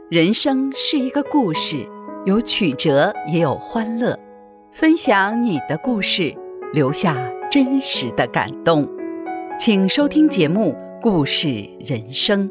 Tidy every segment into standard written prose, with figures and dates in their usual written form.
人生是一个故事，有曲折也有欢乐。分享你的故事，留下真实的感动。请收听节目《故事人生》。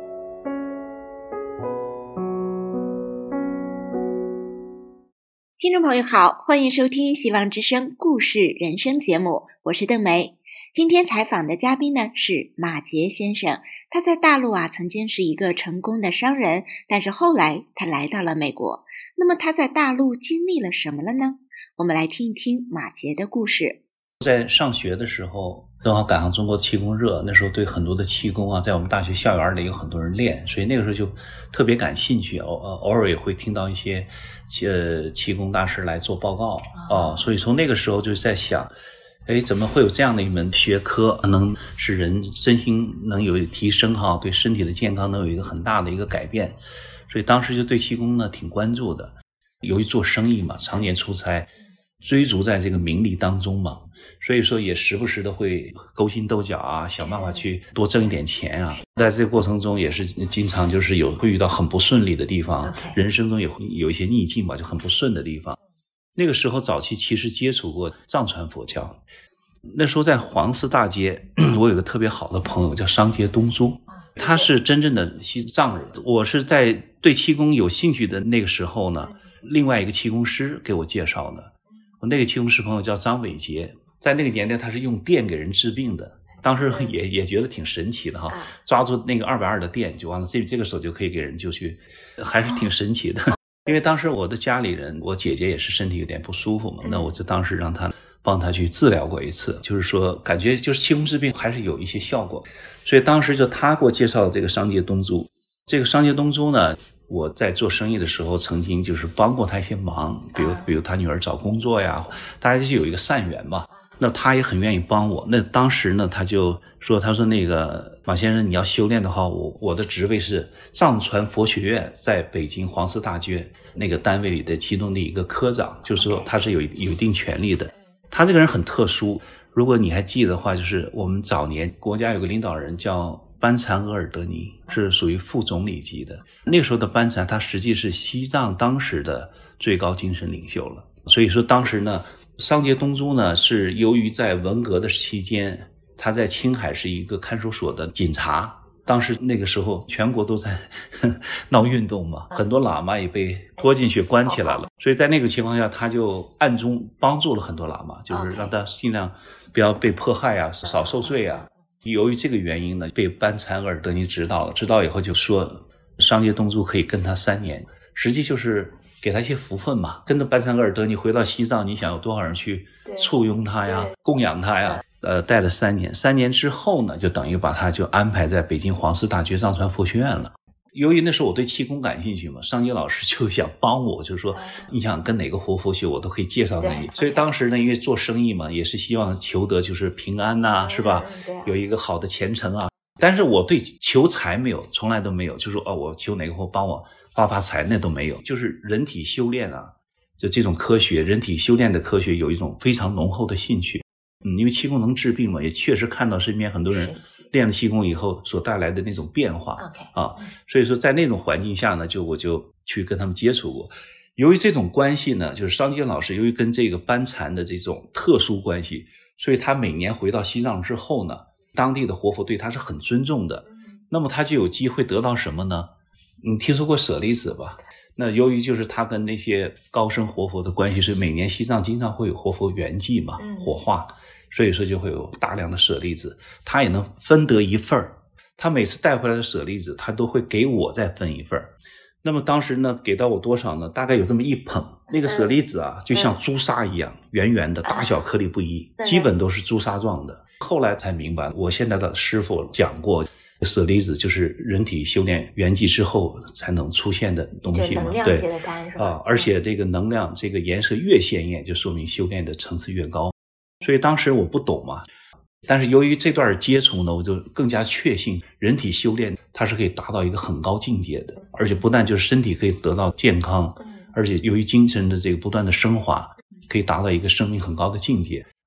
听众朋友好，欢迎收听希望之声故事人生节目，我是邓梅。今天采访的嘉宾呢是马杰先生，他在大陆曾经是一个成功的商人，但是后来他来到了美国。那么他在大陆经历了什么了呢？我们来听一听马杰的故事。 在上学的时候正好赶上中国的气功热，那时候对很多的气功在我们大学校园里有很多人练，所以那个时候就特别感兴趣，偶尔也会听到一些气功大师来做报告所以从那个时候就在想，怎么会有这样的一门学科能使人身心能有提升对身体的健康能有一个很大的一个改变，所以当时就对气功呢挺关注的。由于做生意嘛，常年出差，追逐在这个名利当中嘛，所以说也时不时的会勾心斗角想办法去多挣一点钱在这个过程中也是经常就是会遇到很不顺利的地方人生中也会有一些逆境吧，就很不顺的地方。那个时候早期其实接触过藏传佛教，那时候在黄寺大街我有个特别好的朋友叫商杰东珠，他是真正的西藏人。我是在对气功有兴趣的那个时候呢，另外一个气功师给我介绍的。我那个气功师朋友叫张伟杰，在那个年代他是用电给人治病的，当时也觉得挺神奇的抓住那个220的电就完了，这个手就可以给人就去，还是挺神奇的。因为当时我的家里人，我姐姐也是身体有点不舒服嘛，那我就当时让她帮她去治疗过一次，就是说感觉就是气功治病还是有一些效果，所以当时就她给我介绍这个商杰东珠。这个商杰东珠呢，我在做生意的时候曾经就是帮过他一些忙，比如他女儿找工作呀，大家就有一个善缘嘛，那他也很愿意帮我。那当时呢他就说，他说那个马先生你要修炼的话，我的职位是藏传佛学院在北京黄寺大街那个单位里的其中的一个科长，就是说他是有一定权力的。他这个人很特殊，如果你还记得的话，就是我们早年国家有个领导人叫班禅额尔德尼，是属于副总理级的。那个时候的班禅他实际是西藏当时的最高精神领袖了。所以说当时呢，商杰东珠呢是由于在文革的期间，他在青海是一个看守所的警察，当时那个时候全国都在闹运动嘛，很多喇嘛也被拖进去关起来了，所以在那个情况下他就暗中帮助了很多喇嘛，就是让他尽量不要被迫害少受罪由于这个原因呢，被班禅额尔德尼知道了，知道以后就说商杰东珠可以跟他3年，实际就是给他一些福分嘛。跟着班禅额尔德尼回到西藏，你想有多少人去簇拥他供养他带了3年，3年之后呢，就等于把他就安排在北京黄寺大学藏传佛学院了。由于那时候我对气功感兴趣嘛，商杰老师就想帮我，就是说你想跟哪个活佛学我都可以介绍给你。所以当时呢，因为做生意嘛，也是希望求得就是平安是吧，有一个好的前程但是我对求财没有，从来都没有，就是说我求哪个活帮我发财那都没有。就是人体修炼就这种科学，人体修炼的科学有一种非常浓厚的兴趣。因为气功能治病嘛，也确实看到身边很多人练了气功以后所带来的那种变化所以说在那种环境下呢，我就去跟他们接触过。由于这种关系呢，就是商杰老师由于跟这个班禅的这种特殊关系，所以他每年回到西藏之后呢，当地的活佛对他是很尊重的。那么他就有机会得到什么呢？你听说过舍利子吧？那由于就是他跟那些高僧活佛的关系，是每年西藏经常会有活佛圆寂嘛，火化，所以说就会有大量的舍利子，他也能分得一份儿。他每次带回来的舍利子，他都会给我再分一份儿。那么当时呢，给到我多少呢？大概有这么一捧。那个舍利子就像朱砂一样，圆圆的，大小颗粒不一，基本都是朱砂状的。后来才明白，我现在的师父讲过，舍利子就是人体修炼圆寂之后才能出现的东西嘛， 对， 而且这个能量这个颜色越鲜艳，就说明修炼的层次越高。所以当时我不懂嘛，但是由于这段接触呢，我就更加确信人体修炼它是可以达到一个很高境界的，而且不但就是身体可以得到健康，而且由于精神的这个不断的升华，可以达到一个生命很高的境界。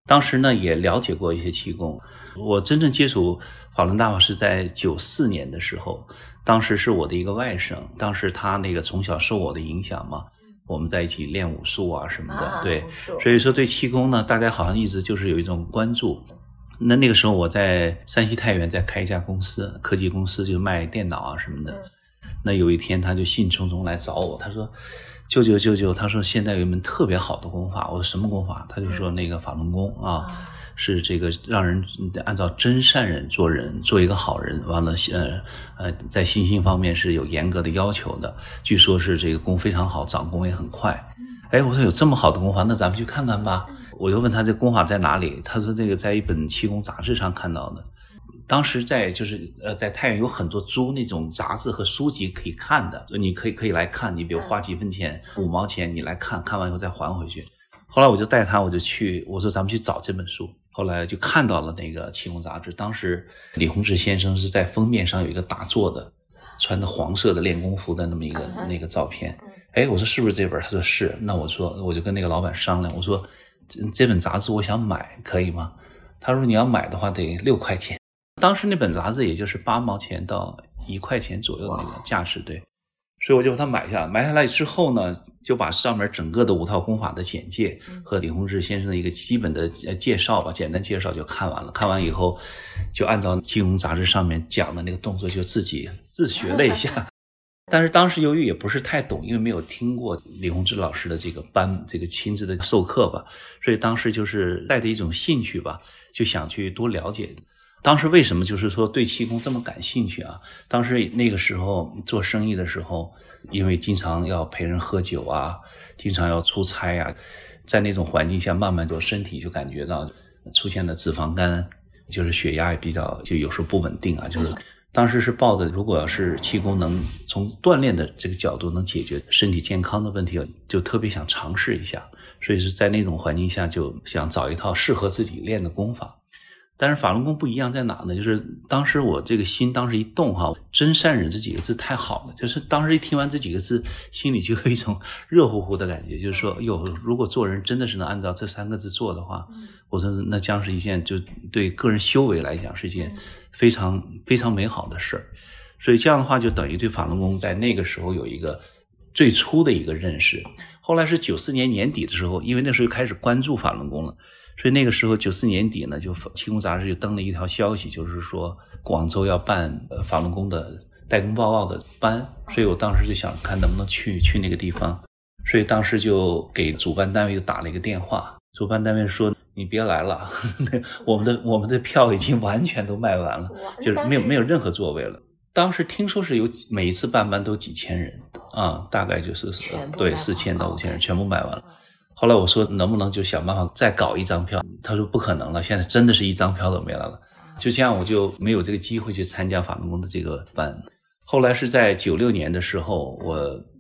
当时呢也了解过一些气功。我真正接触法轮大法是在94年的时候，当时是我的一个外甥，当时他那个从小受我的影响嘛，我们在一起练武术啊什么的，对，所以说对气功呢，大家好像一直就是有一种关注。那个时候我在山西太原在开一家公司，科技公司，就卖电脑啊什么的。那有一天他就兴冲冲来找我，他说舅舅，他说现在有一门特别好的功法。我说什么功法？他就说那个法轮功啊，是这个让人按照真善忍做人，做一个好人，完了在心性方面是有严格的要求的，据说是这个功非常好，长功也很快。我说有这么好的功法，那咱们去看看吧。我就问他这功法在哪里，他说这个在一本气功杂志上看到的。当时在太原有很多租那种杂志和书籍可以看的，你可以来看，你比如花几分钱5毛钱你来看，看完以后再还回去。后来我就带他，我就去，我说咱们去找这本书。后来就看到了那个气功杂志，当时李洪志先生是在封面上有一个打坐的，穿着黄色的练功服的那么一个那个照片。我说是不是这本？他说是。那我就跟那个老板商量，我说这本杂志我想买，可以吗？他说你要买的话得6块钱。当时那本杂志也就是8毛钱到1块钱左右的那个价值，对。所以我就把它买下来之后呢，就把上面整个的5套功法的简介和李洪志先生的一个基本的介绍吧，简单介绍就看完了。看完以后就按照气功杂志上面讲的那个动作就自己自学了一下。但是当时由于也不是太懂，因为没有听过李洪志老师的这个班，这个亲自的授课吧，所以当时就是带着一种兴趣吧，就想去多了解。当时为什么就是说对气功这么感兴趣啊？当时那个时候做生意的时候，因为经常要陪人喝酒啊，经常要出差啊，在那种环境下慢慢就身体就感觉到出现了脂肪肝，就是血压也比较就有时候不稳定啊，就是当时是抱着如果要是气功能从锻炼的这个角度能解决身体健康的问题，就特别想尝试一下，所以是在那种环境下就想找一套适合自己练的功法。但是法轮功不一样在哪呢？就是当时我这个心当时一动哈，真善忍这几个字太好了，就是当时一听完这几个字，心里就有一种热乎乎的感觉，就是说如果做人真的是能按照这3个字做的话，我说那将是一件就对个人修为来讲是一件非常非常美好的事儿。所以这样的话就等于对法轮功在那个时候有一个最初的一个认识。后来是94年年底的时候，因为那时候开始关注法轮功了，所以那个时候94年底呢，就气功杂志就登了一条消息，就是说广州要办法轮功的代工报告的班，所以我当时就想看能不能去那个地方，所以当时就给主办单位就打了一个电话，主办单位说你别来了，我们的票已经完全都卖完了，就是没有任何座位了。当时听说是有每一次办班都几千人啊，大概就是对4000到5000人全部卖完了。后来我说能不能就想办法再搞一张票，他说不可能了，现在真的是一张票都没了。就这样我就没有这个机会去参加法轮功的这个班。后来是在96年的时候，我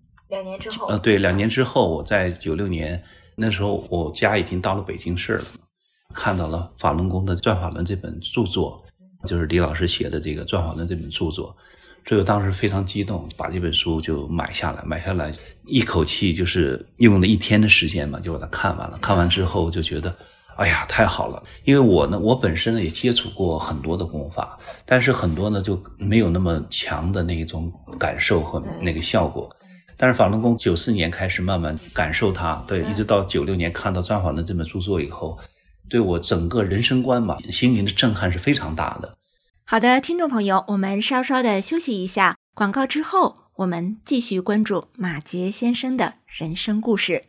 2年之后对，2年之后我在96年那时候我家已经到了北京市了，看到了法轮功的《转法轮》这本著作，就是李老师写的这个《转法轮》这本著作，所以我当时非常激动，把这本书就买下来，一口气就是用了1天的时间嘛，就把它看完了。看完之后就觉得哎呀太好了，因为我本身呢也接触过很多的功法，但是很多呢就没有那么强的那种感受和那个效果。但是法轮功94年开始慢慢感受它，对，一直到96年看到《转法轮》这本著作以后，对我整个人生观吧，心灵的震撼是非常大的。 好的，听众朋友，我们稍稍的休息一下，广告之后我们继续关注马杰先生的人生故事。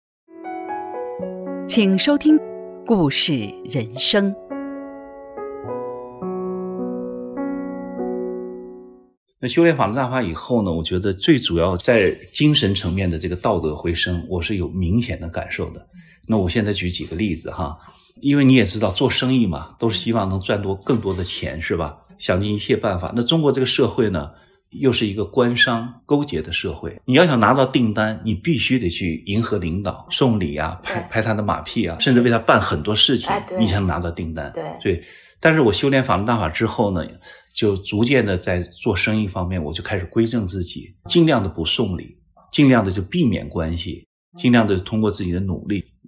请收听故事人生。 那修炼法轮大法以后呢，我觉得最主要在精神层面的这个道德回升，我是有明显的感受的。那我现在举几个例子哈，因为你也知道做生意嘛，都是希望能赚更多的钱，是吧？想尽一切办法。那中国这个社会呢，又是一个官商勾结的社会，你要想拿到订单，你必须得去迎合领导，送礼啊，拍他的马屁啊，甚至为他办很多事情，你才能拿到订单。对。但是我修炼法轮大法之后呢，就逐渐的在做生意方面，我就开始规正自己，尽量的不送礼，尽量的就避免关系，尽量的通过自己的努力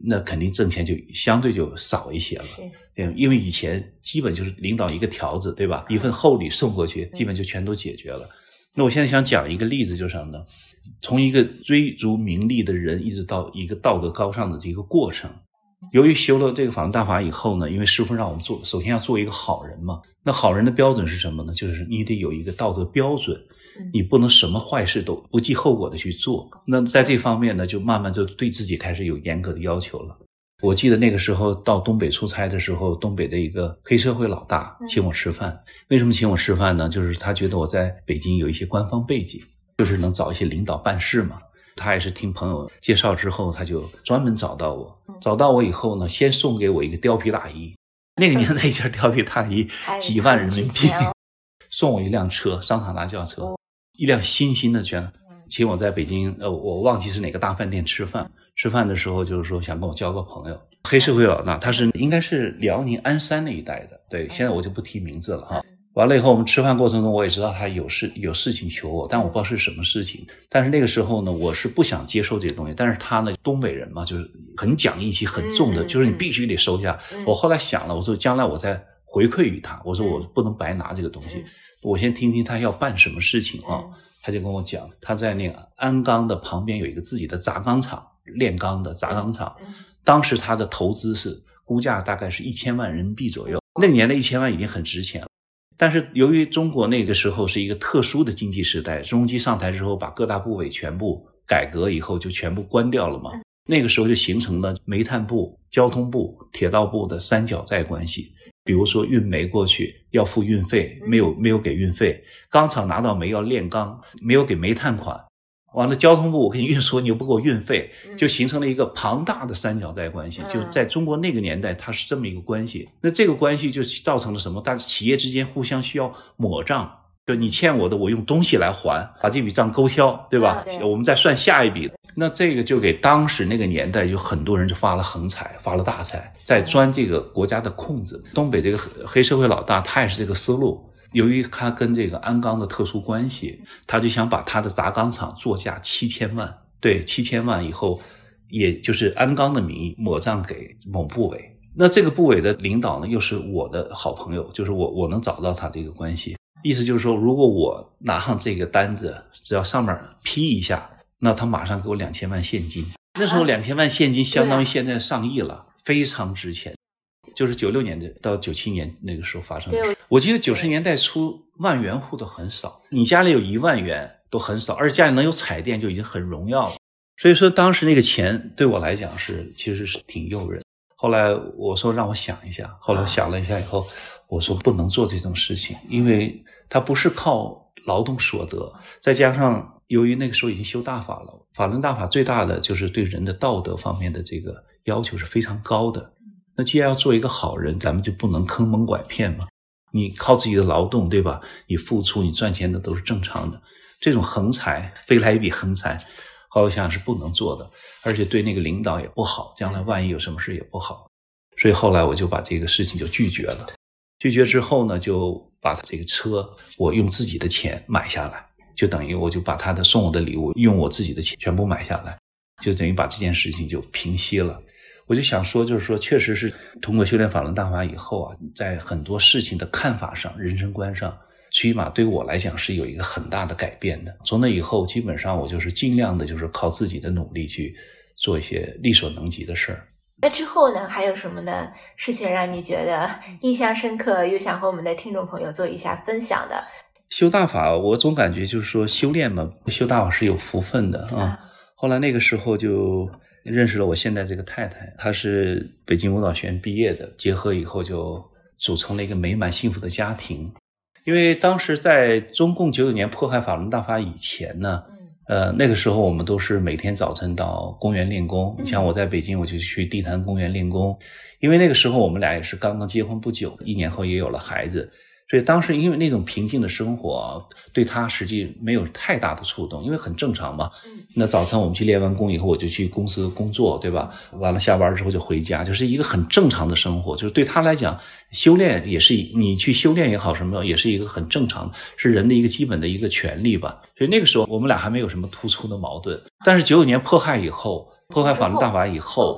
那肯定挣钱就相对就少一些了。对，因为以前基本就是领导一个条子，对吧？一份厚礼送过去，基本就全都解决了。那我现在想讲一个例子，就是什么呢？从一个追逐名利的人，一直到一个道德高尚的这个过程。由于修了这个法轮大法以后呢，因为师父让我们首先要做一个好人嘛。那好人的标准是什么呢？就是你得有一个道德标准，你不能什么坏事都不计后果的去做。那在这方面呢，就慢慢就对自己开始有严格的要求了。我记得那个时候到东北出差的时候，东北的一个黑社会老大请我吃饭。为什么请我吃饭呢？就是他觉得我在北京有一些官方背景，就是能找一些领导办事嘛。他也是听朋友介绍之后，他就专门找到我。找到我以后呢，先送给我一个貂皮大衣。那个年代一件貂皮大衣几万人民币，送我一辆车，桑塔纳轿车，一辆新的全。请我在北京我忘记是哪个大饭店吃饭。吃饭的时候就是说想跟我交个朋友。黑社会老大他是应该是辽宁鞍山那一带的，对，现在我就不提名字了哈。完了以后我们吃饭过程中我也知道他有事情求我，但我不知道是什么事情。但是那个时候呢，我是不想接受这些东西，但是他呢东北人嘛，就是很讲义气很重的，就是你必须得收下。我后来想了，我说将来我再回馈于他，我说我不能白拿这个东西，我先听听他要办什么事情啊。他就跟我讲，他在那个鞍钢的旁边有一个自己的轧钢厂，炼钢的轧钢厂。当时他的投资是估价大概是1000万人民币左右，那个年代1000万已经很值钱了。但是由于中国那个时候是一个特殊的经济时代，朱镕基上台之后把各大部委全部改革以后就全部关掉了嘛。那个时候就形成了煤炭部、交通部、铁道部的三角债关系。比如说运煤过去要付运费，没有给运费；钢厂拿到煤要炼钢，没有给煤炭款。完了，交通部我给你运输，你又不给我运费，就形成了一个庞大的三角债关系。就在中国那个年代，它是这么一个关系。那这个关系就造成了什么？大家企业之间互相需要抹账，就你欠我的，我用东西来还，把这笔账勾销，对吧？我们再算下一笔。那这个就给当时那个年代有很多人就发了横财，发了大财，在钻这个国家的空子。东北这个黑社会老大他也是这个思路。由于他跟这个鞍钢的特殊关系，他就想把他的轧钢厂作价7000万，对，7000万以后，也就是鞍钢的名义抹账给某部委。那这个部委的领导呢，又是我的好朋友，就是我能找到他这个关系。意思就是说，如果我拿上这个单子，只要上面批一下，那他马上给我2000万现金。那时候2000万现金相当于现在上亿了，非常值钱。就是96年到97年那个时候发生的事。我记得90年代初万元户都很少，你家里有1万元都很少，而且家里能有彩电就已经很荣耀了。所以说当时那个钱对我来讲其实是挺诱人。后来我说让我想一下，后来想了一下以后，我说不能做这种事情，因为它不是靠劳动所得，再加上由于那个时候已经修大法了，法轮大法最大的就是对人的道德方面的这个要求是非常高的。那既然要做一个好人，咱们就不能坑蒙拐骗嘛。你靠自己的劳动，对吧？你付出你赚钱的都是正常的，这种横财飞来一笔横财，后来想是不能做的，而且对那个领导也不好，将来万一有什么事也不好。所以后来我就把这个事情就拒绝了。拒绝之后呢，就把这个车我用自己的钱买下来，就等于我就把他的送我的礼物用我自己的钱全部买下来，就等于把这件事情就平息了。我就想说，就是说确实是通过修炼法轮大法以后啊，在很多事情的看法上、人生观上，最起码对我来讲是有一个很大的改变的。从那以后基本上我就是尽量的就是靠自己的努力去做一些力所能及的事儿。 那之后呢，还有什么的事情让你觉得印象深刻，又想和我们的听众朋友做一下分享的？ 修大法我总感觉就是说修炼嘛，修大法是有福分的啊。后来那个时候就认识了我现在这个太太，她是北京舞蹈学院毕业的，结合以后就组成了一个美满幸福的家庭。因为当时在中共99年迫害法轮大法以前呢，那个时候我们都是每天早晨到公园练功。你像我在北京，我就去地坛公园练功。因为那个时候我们俩也是刚刚结婚不久，1年后也有了孩子，所以当时因为那种平静的生活对他实际没有太大的触动，因为很正常嘛。那早晨我们去练完功以后，我就去公司工作，对吧？完了下班之后就回家，就是一个很正常的生活。就是对他来讲，修炼也是你去修炼也好什么，也是一个很正常，是人的一个基本的一个权利吧。所以那个时候我们俩还没有什么突出的矛盾。但是99年迫害以后，迫害法轮大法以后，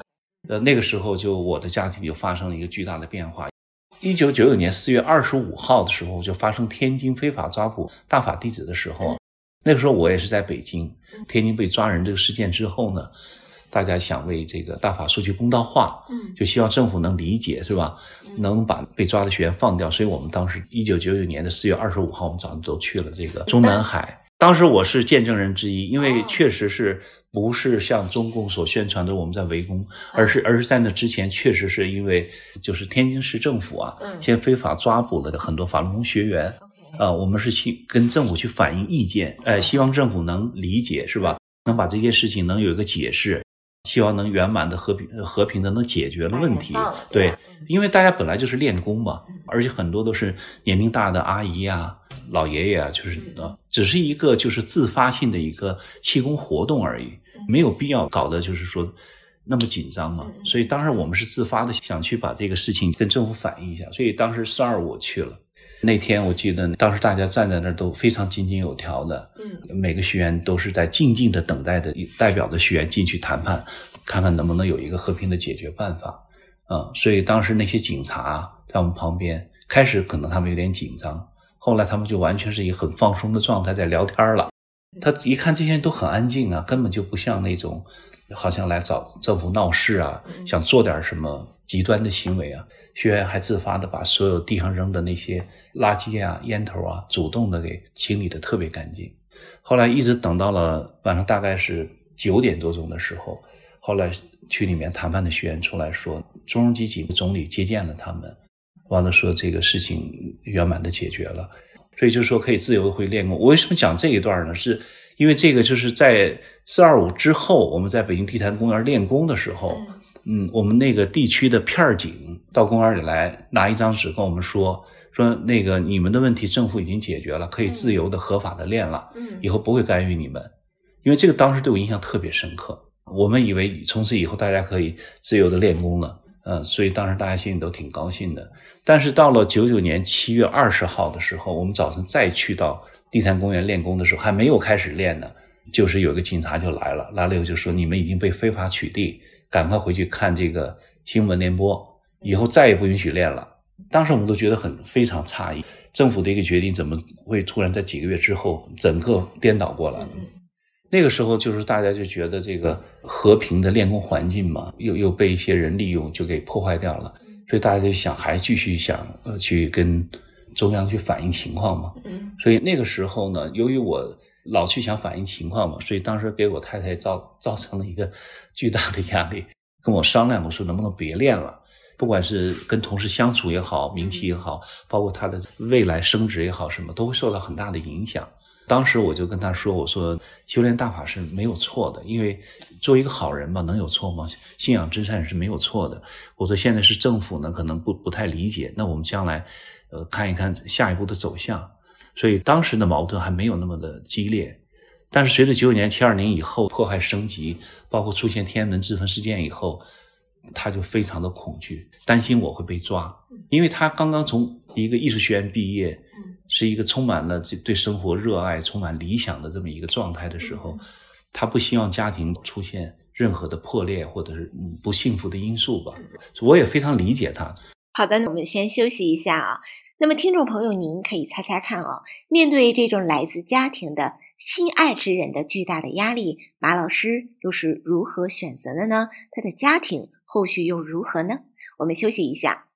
那个时候就我的家庭就发生了一个巨大的变化。1999年4月25号的时候，就发生天津非法抓捕大法弟子的时候，那个时候我也是在北京。天津被抓人这个事件之后呢，大家想为这个大法说句公道话，就希望政府能理解，是吧？能把被抓的学员放掉。所以我们当时1999年的4月25号，我们早上都去了这个中南海。当时我是见证人之一，因为确实是不是像中共所宣传的我们在围攻，而是在那之前确实是因为就是天津市政府啊，先非法抓捕了很多法轮功学员。我们是跟政府去反映意见，希望政府能理解，是吧？能把这件事情能有一个解释，希望能圆满的和平的能解决了问题。对，因为大家本来就是练功嘛，而且很多都是年龄大的阿姨啊、老爷爷啊，就是只是一个就是自发性的一个气功活动而已，没有必要搞得就是说那么紧张嘛。所以当时我们是自发的想去把这个事情跟政府反映一下，所以当时425我去了。那天我记得当时大家站在那儿都非常井井有条的，每个学员都是在静静的等待的代表的学员进去谈判，看看能不能有一个和平的解决办法。所以当时那些警察在我们旁边，开始可能他们有点紧张，后来他们就完全是以很放松的状态在聊天了。他一看这些人都很安静啊，根本就不像那种好像来找政府闹事啊，想做点什么极端的行为啊。学员还自发的把所有地上扔的那些垃圾啊、烟头啊，主动的给清理的特别干净。后来一直等到了晚上大概是9点多钟的时候，后来区里面谈判的学员出来说，朱镕基总理接见了他们，完了说这个事情圆满的解决了，所以就说可以自由的回练功。我为什么讲这一段呢？是因为这个就是在425之后，我们在北京地坛公园练功的时候，我们那个地区的片警到公园里来拿一张纸跟我们说那个你们的问题政府已经解决了，可以自由的合法的练了，以后不会干预你们。因为这个当时对我印象特别深刻，我们以为从此以后大家可以自由的练功了，所以当时大家心里都挺高兴的。但是到了99年7月20号的时候，我们早晨再去到地坛公园练功的时候，还没有开始练呢，就是有个警察就来了以后就说你们已经被非法取缔，赶快回去看这个新闻联播，以后再也不允许练了。当时我们都觉得非常诧异，政府的一个决定怎么会突然在几个月之后整个颠倒过来了。那个时候就是大家就觉得这个和平的练功环境嘛，又被一些人利用就给破坏掉了，所以大家就想还继续想去跟中央去反映情况嘛。所以那个时候呢，由于我老去想反映情况嘛，所以当时给我太太造成了一个巨大的压力，跟我商量，我说能不能别练了，不管是跟同事相处也好，名气也好，包括他的未来升职也好，什么都会受到很大的影响。当时我就跟他说，我说修炼大法是没有错的，因为作为一个好人嘛，能有错吗？信仰真善是没有错的。我说现在是政府呢可能不太理解，那我们将来看一看下一步的走向。所以当时的矛盾还没有那么的激烈，但是随着99年72年以后迫害升级，包括出现天安门自焚事件以后，他就非常的恐惧，担心我会被抓，因为他刚刚从一个艺术学院毕业，是一个充满了对生活热爱、充满理想的这么一个状态的时候，他不希望家庭出现任何的破裂或者是不幸福的因素吧。我也非常理解他。 好的，我们先休息一下啊。那么听众朋友，您可以猜猜看啊，面对这种来自家庭的心爱之人的巨大的压力，马老师又是如何选择的呢？他的家庭后续又如何呢？我们休息一下。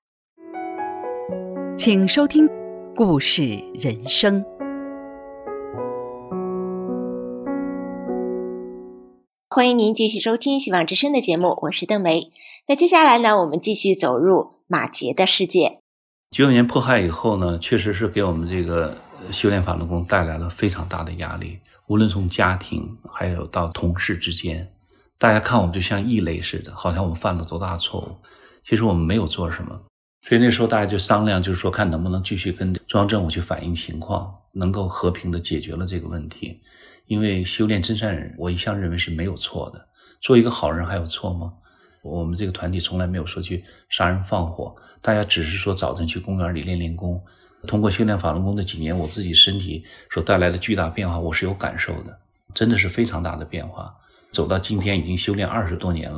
请收听故事人生。 欢迎您继续收听希望之声的节目，我是邓梅。那接下来呢，我们继续走入马杰的世界。 99年迫害以后呢，确实是给我们这个修炼法轮功带来了非常大的压力，无论从家庭还有到同事之间，大家看我们就像异类似的，好像我们犯了多大错误，其实我们没有做什么。所以那时候大家就商量，就是说看能不能继续跟中央政府去反映情况，能够和平的解决了这个问题。因为修炼真善人，我一向认为是没有错的，做一个好人还有错吗？我们这个团体从来没有说去杀人放火，大家只是说早晨去公园里练功。通过修炼法轮功的几年，我自己身体所带来的巨大变化我是有感受的，真的是非常大的变化。走到今天已经修炼20多年了，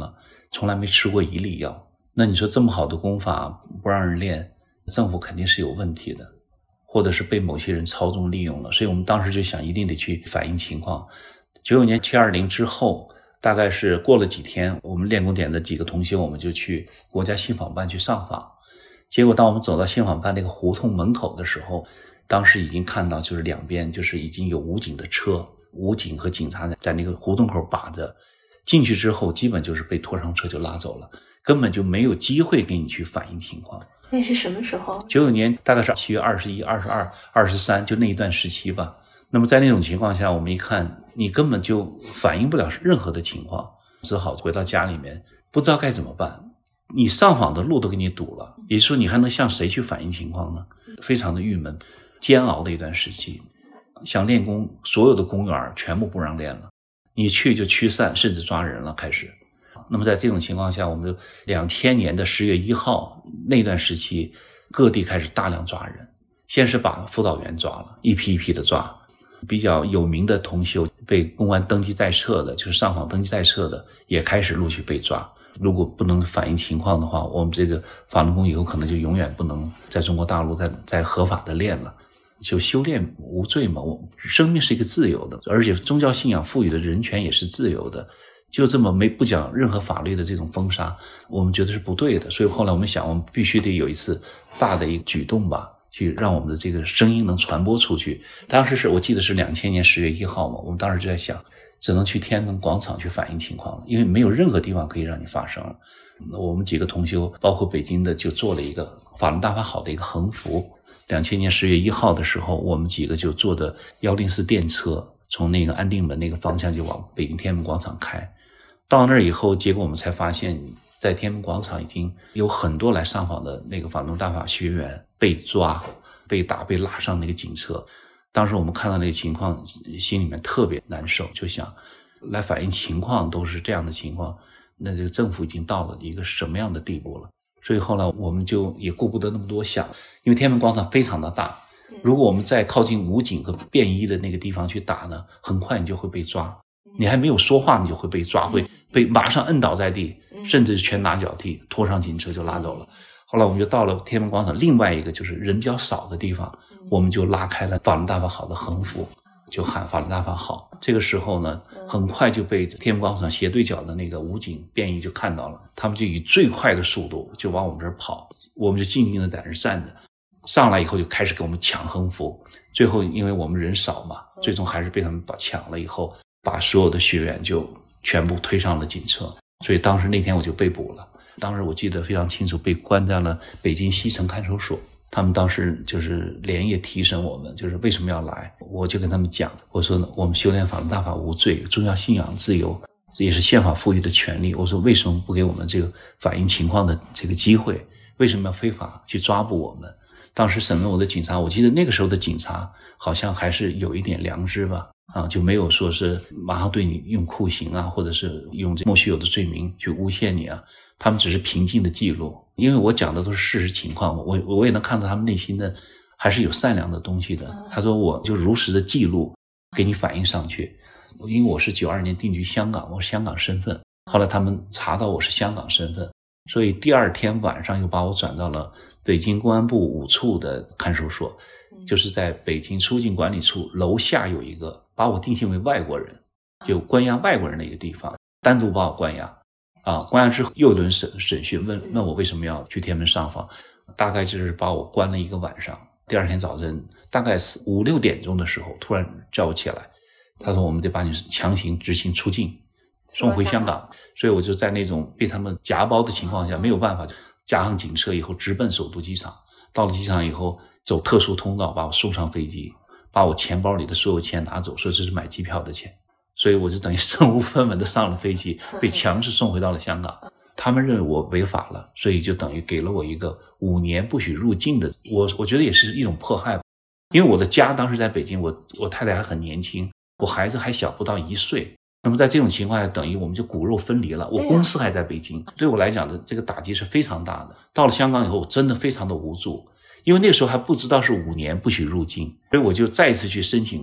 从来没吃过一粒药。那你说这么好的功法不让人练，政府肯定是有问题的，或者是被某些人操纵利用了。所以我们当时就想一定得去反映情况。95年720之后，大概是过了几天，我们练功点的几个同修，我们就去国家信访办去上访。结果当我们走到信访办那个胡同门口的时候，当时已经看到就是两边就是已经有武警的车，武警和警察在那个胡同口把着，进去之后基本就是被拖上车就拉走了，根本就没有机会给你去反映情况。 那是什么时候 ？95年大概是7月21、22、23，就那一段时期吧。那么在那种情况下，我们一看你根本就反映不了任何的情况，只好回到家里面不知道该怎么办。你上访的路都给你堵了，也就是说你还能向谁去反映情况呢？非常的郁闷，煎熬的一段时期。想练功，所有的公园全部不让练了，你去就驱散，甚至抓人了开始。那么在这种情况下，我们就2000年的10月1号那段时期，各地开始大量抓人，先是把辅导员抓了，一批一批的抓。比较有名的同修被公安登记在册的，就是上访登记在册的，也开始陆续被抓。如果不能反映情况的话，我们这个法轮功以后可能就永远不能在中国大陆再合法的练了。就修炼无罪嘛，生命是一个自由的，而且宗教信仰赋予的人权也是自由的，就这么不讲任何法律的这种封杀，我们觉得是不对的。所以后来我们想，我们必须得有一次大的一个举动吧，去让我们的这个声音能传播出去。当时我记得是2000年10月1号嘛，我们当时就在想，只能去天安门广场去反映情况，因为没有任何地方可以让你发声。我们几个同修，包括北京的，就做了一个法轮大法好的一个横幅。2000年10月1号的时候，我们几个就坐的104电车，从那个安定门那个方向就往北京天安门广场开。到那儿以后，结果我们才发现，在天安门广场已经有很多来上访的那个法轮大法学员被抓、被打、被拉上那个警车。当时我们看到那个情况，心里面特别难受，就想来反映情况都是这样的情况，那这个政府已经到了一个什么样的地步了？所以后来我们就也顾不得那么多想，因为天安门广场非常的大，如果我们再靠近武警和便衣的那个地方去打呢，很快你就会被抓，你还没有说话你就会被抓，会被马上摁倒在地，甚至拳打脚踢，拖上警车就拉走了。后来我们就到了天安门广场另外一个就是人比较少的地方，我们就拉开了法轮大法好的横幅，就喊法轮大法好。这个时候呢，很快就被天安门广场斜对角的那个武警便衣就看到了，他们就以最快的速度就往我们这儿跑，我们就静静的在那儿站着。上来以后就开始给我们抢横幅，最后因为我们人少嘛，最终还是被他们抢了以后，把所有的学员就全部推上了警车。所以当时那天我就被捕了，当时我记得非常清楚，被关在了北京西城看守所。他们当时就是连夜提审我们，就是为什么要来，我就跟他们讲，我说我们修炼法轮大法无罪，宗教信仰自由，这也是宪法赋予的权利。我说为什么不给我们这个反映情况的这个机会，为什么要非法去抓捕我们？当时审问我的警察，我记得那个时候的警察好像还是有一点良知吧，就没有说是马上对你用酷刑啊，或者是用莫须有的罪名去诬陷你啊，他们只是平静的记录，因为我讲的都是事实情况，我也能看到他们内心的还是有善良的东西的。他说我就如实的记录给你反映上去，因为我是92年定居香港，我是香港身份，后来他们查到我是香港身份，所以第二天晚上又把我转到了北京公安部5处的看守所，就是在北京出境管理处楼下有一个把我定性为外国人，就关押外国人的一个地方，单独把我关押关押之后又一轮审讯，问我为什么要去天安门上访，大概就是把我关了一个晚上。第二天早晨大概5、6点钟的时候突然叫我起来，他说我们得把你强行执行出境送回香港。所以我就在那种被他们夹包的情况下没有办法，加上警车以后直奔首都机场。到了机场以后走特殊通道把我送上飞机，把我钱包里的所有钱拿走，说这是买机票的钱。所以我就等于身无分文的上了飞机，被强制送回到了香港。他们认为我违法了，所以就等于给了我一个5年不许入境的，我觉得也是一种迫害。因为我的家当时在北京，我太太还很年轻，我孩子还小不到1岁。那么在这种情况下，等于我们就骨肉分离了，我公司还在北京，对我来讲的这个打击是非常大的。到了香港以后，我真的非常的无助，因为那个时候还不知道是5年不许入境，所以我就再一次去申请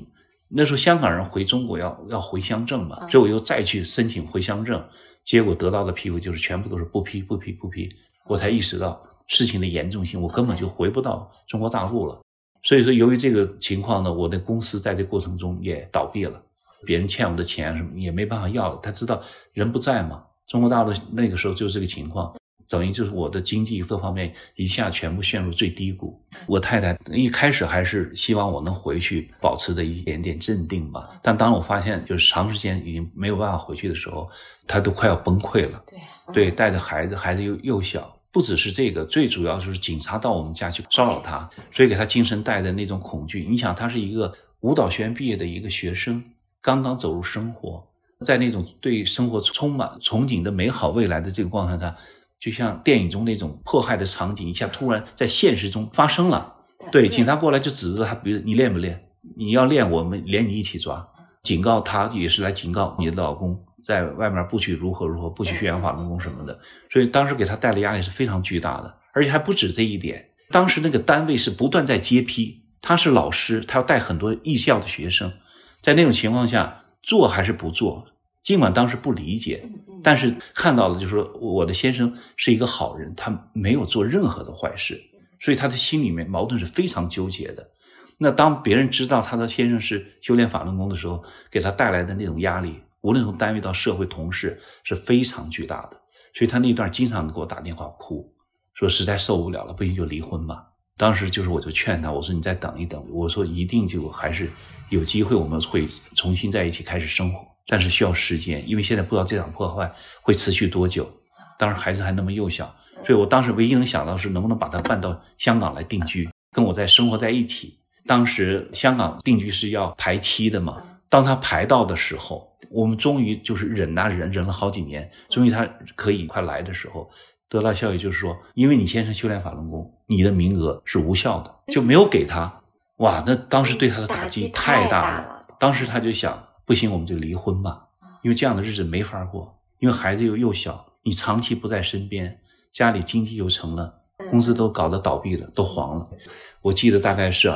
那时候香港人回中国要回乡证嘛，所以我又再去申请回乡证，结果得到的批复就是全部都是不批，我才意识到事情的严重性，我根本就回不到中国大陆了。所以说由于这个情况呢，我的公司在这过程中也倒闭了，别人欠我的钱什么也没办法要了，他知道人不在嘛，中国大陆那个时候就是这个情况，等于就是我的经济各方面一下全部陷入最低谷。我太太一开始还是希望我能回去保持着一点点镇定吧，但当我发现就是长时间已经没有办法回去的时候，她都快要崩溃了。对，带着孩子又小，不只是这个，最主要就是警察到我们家去骚扰她，所以给她精神带的那种恐惧。你想她是一个舞蹈学院毕业的一个学生，刚刚走入生活，在那种对生活充满憧憬的美好未来的这个状态下，就像电影中那种迫害的场景一下突然在现实中发生了。对，警察过来就指着他，比如你练不练，你要练我们连你一起抓，警告他也是来警告你的老公在外面不许如何，不许宣扬法轮功什么的。所以当时给他带来压力是非常巨大的，而且还不止这一点，当时那个单位是不断在接批，他是老师，他要带很多艺校的学生，在那种情况下做还是不做，尽管当时不理解，但是看到了就是说我的先生是一个好人，他没有做任何的坏事，所以他的心里面矛盾是非常纠结的。那当别人知道他的先生是修炼法轮功的时候，给他带来的那种压力，无论从单位到社会同事是非常巨大的。所以他那段经常给我打电话哭，说实在受不了了，不行就离婚吧。当时就是我就劝他，我说你再等一等，我说一定就还是有机会我们会重新在一起开始生活，但是需要时间，因为现在不知道这场破坏会持续多久。当时孩子还那么幼小，所以我当时唯一能想到是能不能把他办到香港来定居，跟我在生活在一起。当时香港定居是要排期的嘛，当他排到的时候，我们终于就是忍了好几年，终于他可以快来的时候，得到消息就是说，因为你先生修炼法轮功，你的名额是无效的，就没有给他。哇，那当时对他的打击太大了。当时他就想，不行我们就离婚吧，因为这样的日子没法过，因为孩子又小，你长期不在身边，家里经济又成了，公司都搞得倒闭了，都黄了。我记得大概是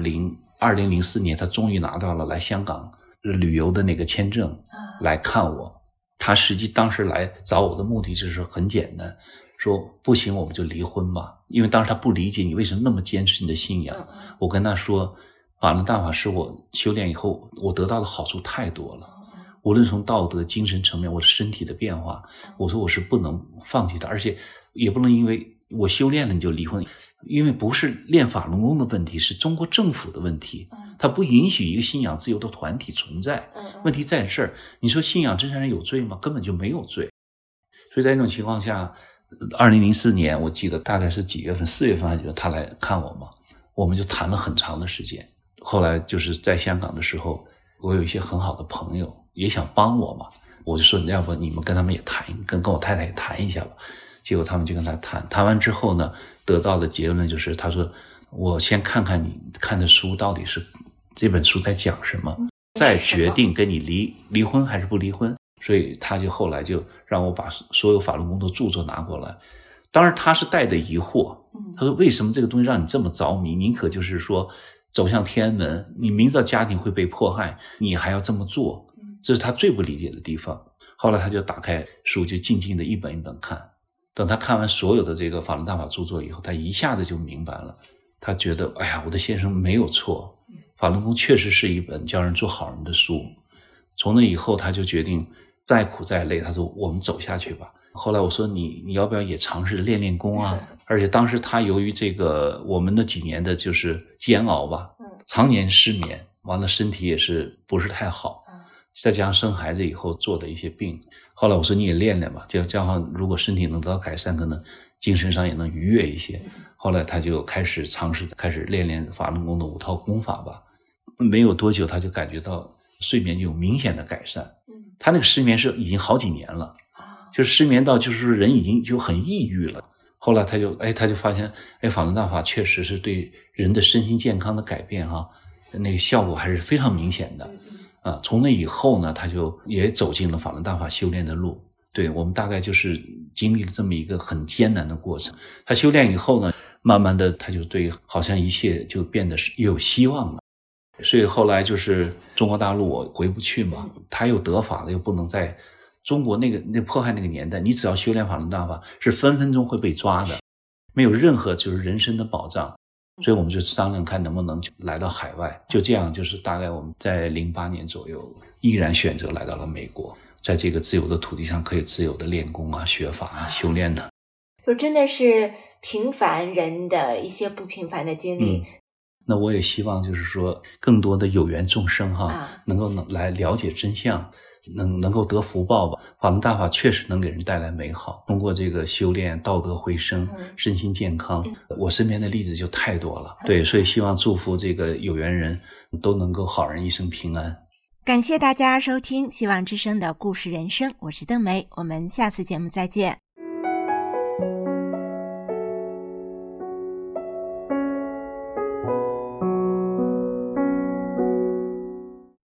2004年他终于拿到了来香港旅游的那个签证来看我。他实际当时来找我的目的就是很简单，说不行我们就离婚吧，因为当时他不理解你为什么那么坚持你的信仰。我跟他说，法轮大法是我修炼以后我得到的好处太多了，无论从道德精神层面，我的身体的变化，我说我是不能放弃的，而且也不能因为我修炼了你就离婚，因为不是练法轮功的问题，是中国政府的问题，他不允许一个信仰自由的团体存在。问题在这儿，你说信仰真善人有罪吗？根本就没有罪。所以在这种情况下，2004年我记得大概是几月份，4月份还记得他来看我嘛，我们就谈了很长的时间。后来就是在香港的时候，我有一些很好的朋友也想帮我嘛，我就说要不你们跟他们也谈，跟我太太也谈一下吧。结果他们就跟他谈完之后呢，得到的结论就是他说我先看看你看的书到底是这本书在讲什么，再决定跟你离婚还是不离婚。所以他就后来就让我把所有法轮功的著作拿过来。当然他是带着疑惑，他说为什么这个东西让你这么着迷，宁可就是说走向天安门，你明知道家庭会被迫害你还要这么做，这是他最不理解的地方。后来他就打开书，就静静的一本一本看。等他看完所有的这个法轮大法著作以后，他一下子就明白了，他觉得哎呀，我的先生没有错，法轮功确实是一本教人做好人的书。从那以后他就决定再苦再累，他说我们走下去吧。后来我说你要不要也尝试练练功啊？而且当时他由于这个我们那几年的就是煎熬吧，常年失眠，完了身体也是不是太好，再加上生孩子以后做的一些病。后来我说你也练练吧，这样如果身体能得到改善，可能精神上也能愉悦一些。后来他就开始尝试练法轮功的5套功法吧。没有多久他就感觉到睡眠就有明显的改善。他那个失眠是已经好几年了，就是失眠到就是人已经就很抑郁了。后来他就发现法轮大法确实是对人的身心健康的改变那个效果还是非常明显的。从那以后呢，他就也走进了法轮大法修炼的路。对，我们大概就是经历了这么一个很艰难的过程。他修炼以后呢，慢慢的他就对好像一切就变得是有希望了。 所以后来就是中国大陆我回不去嘛，他又得法了，又不能在中国那迫害那个年代，你只要修炼法轮大法是分分钟会被抓的，没有任何就是人身的保障。所以我们就商量看能不能来到海外，就这样就是大概我们在08年左右毅然选择来到了美国，在这个自由的土地上可以自由的练功啊、学法啊、修炼的。 就真的是平凡人的一些不平凡的经历。 那我也希望就是说更多的有缘众生能够来了解真相，能够得福报吧。法轮大法确实能给人带来美好，通过这个修炼道德回升，身心健康，我身边的例子就太多了。对，所以希望祝福这个有缘人都能够好人一生平安。 感谢大家收听希望之声的故事人生，我是邓梅，我们下次节目再见。